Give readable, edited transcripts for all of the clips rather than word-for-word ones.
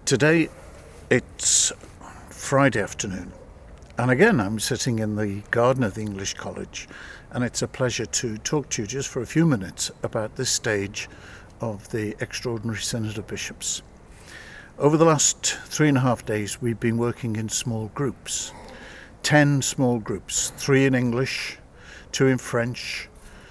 Today it's Friday afternoon, and again I'm sitting in the garden of the English College, and it's a pleasure to talk to you just for a few minutes about this stage of the Extraordinary Synod of Bishops. Over the last 3.5 days we've been working in small groups, 10 small groups, 3 in English, 2 in French,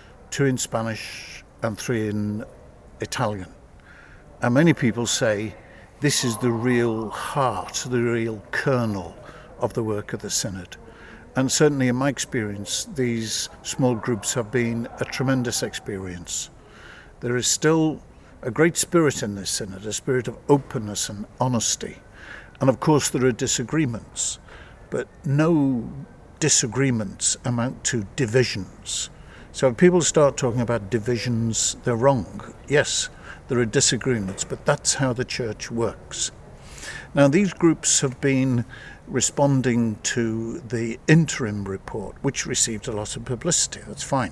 2 in Spanish and 3 in Italian. And many people say this is the real heart, the real kernel of the work of the Synod. And certainly in my experience, these small groups have been a tremendous experience. There is still a great spirit in this Synod, a spirit of openness and honesty. And of course there are disagreements, but no disagreements amount to divisions. So if people start talking about divisions, they're wrong. Yes, there are disagreements, but that's how the church works. Now, these groups have been responding to the interim report, which received a lot of publicity. That's fine.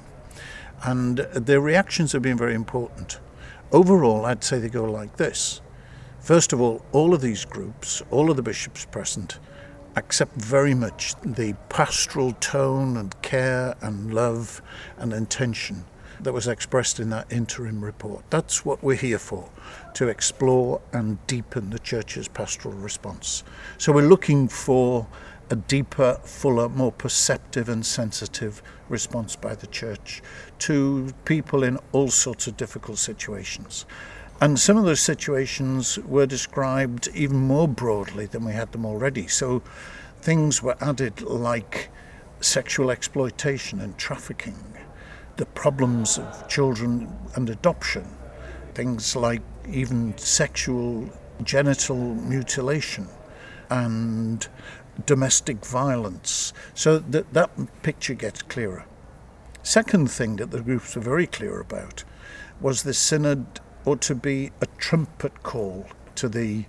And their reactions have been very important. Overall, I'd say they go like this. First of all of these groups, all of the bishops present, accept very much the pastoral tone and care and love and intention that was expressed in that interim report. That's what we're here for, to explore and deepen the Church's pastoral response. So we're looking for a deeper, fuller, more perceptive and sensitive response by the Church to people in all sorts of difficult situations. And some of those situations were described even more broadly than we had them already. So things were added like sexual exploitation and trafficking, the problems of children and adoption, things like even sexual genital mutilation and domestic violence, so that picture gets clearer. Second thing that the groups were very clear about was the Synod ought to be a trumpet call to the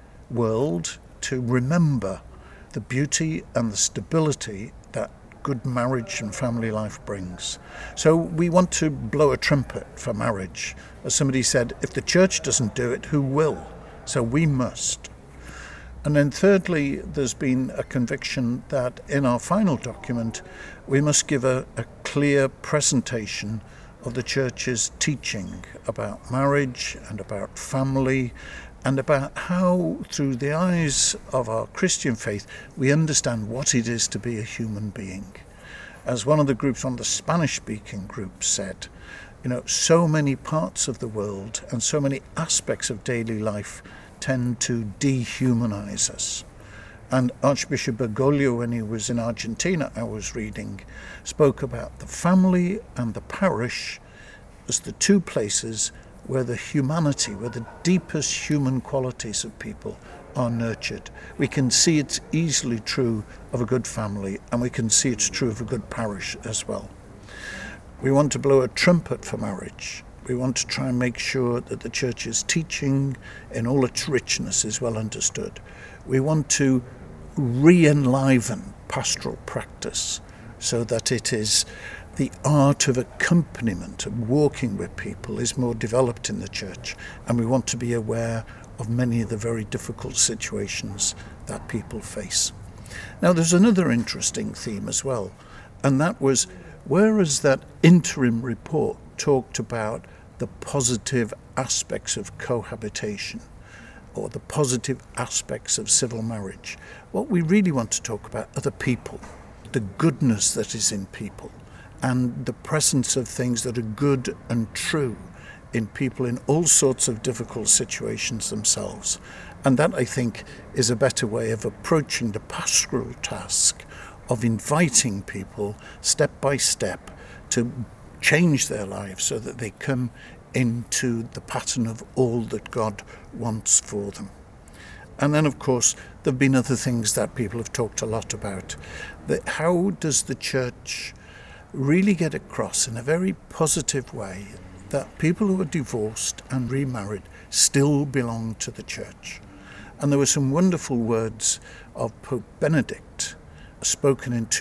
world to remember the beauty and the stability that good marriage and family life brings. So we want to blow a trumpet for marriage. As somebody said, if the Church doesn't do it, who will? So we must. And then thirdly, there's been a conviction that in our final document, we must give a clear presentation of the Church's teaching about marriage and about family and about how, through the eyes of our Christian faith, we understand what it is to be a human being. As one of the groups, on the Spanish-speaking group, said, so many parts of the world and so many aspects of daily life tend to dehumanize us. And Archbishop Bergoglio, when he was in Argentina, I was reading, spoke about the family and the parish as the two places where the humanity, where the deepest human qualities of people are nurtured. We can see it's easily true of a good family, and we can see it's true of a good parish as well. We want to blow a trumpet for marriage. We want to try and make sure that the Church's teaching in all its richness is well understood. We want to re-enliven pastoral practice so that it is the art of accompaniment, of walking with people, is more developed in the Church, and we want to be aware of many of the very difficult situations that people face. Now, there's another interesting theme as well, and that was, whereas that interim report talked about the positive aspects of cohabitation or the positive aspects of civil marriage, what we really want to talk about are the people, the goodness that is in people, and the presence of things that are good and true in people in all sorts of difficult situations themselves. And that, I think, is a better way of approaching the pastoral task of inviting people step by step to change their lives so that they come into the pattern of all that God wants for them. And then, of course, there have been other things that people have talked a lot about. How does the Church really get across in a very positive way that people who are divorced and remarried still belong to the Church? And there were some wonderful words of Pope Benedict spoken in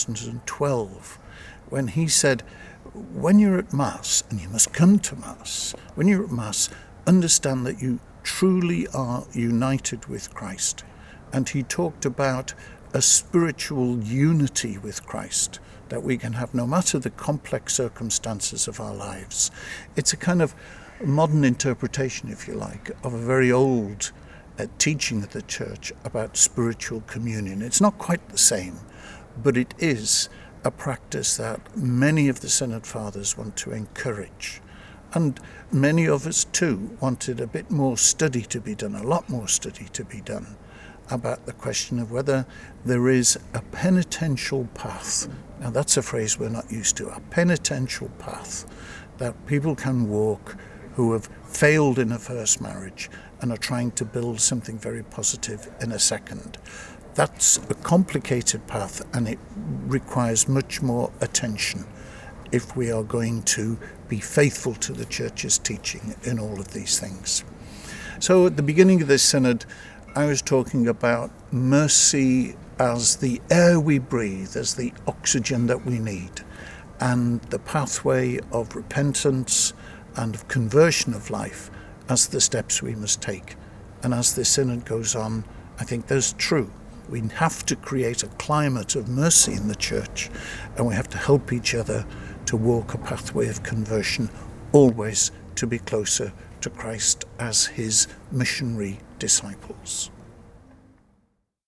2012 when he said, when you're at Mass, and you must come to Mass, when you're at Mass, understand that you truly are united with Christ. And he talked about a spiritual unity with Christ that we can have no matter the complex circumstances of our lives. It's a kind of modern interpretation, if you like, of a very old teaching of the church about spiritual communion. It's not quite the same, but it is a practice that many of the Synod Fathers want to encourage. And many of us too wanted a bit more study to be done, a lot more study to be done about the question of whether there is a penitential path. Now that's a phrase we're not used to, a penitential path that people can walk who have failed in a first marriage and are trying to build something very positive in a second. That's a complicated path, and it requires much more attention if we are going to be faithful to the Church's teaching in all of these things. So at the beginning of this synod, I was talking about mercy as the air we breathe, as the oxygen that we need, and the pathway of repentance and of conversion of life as the steps we must take. And as this synod goes on, I think that's true. We have to create a climate of mercy in the Church, and we have to help each other to walk a pathway of conversion, always to be closer to Christ as his missionary disciples.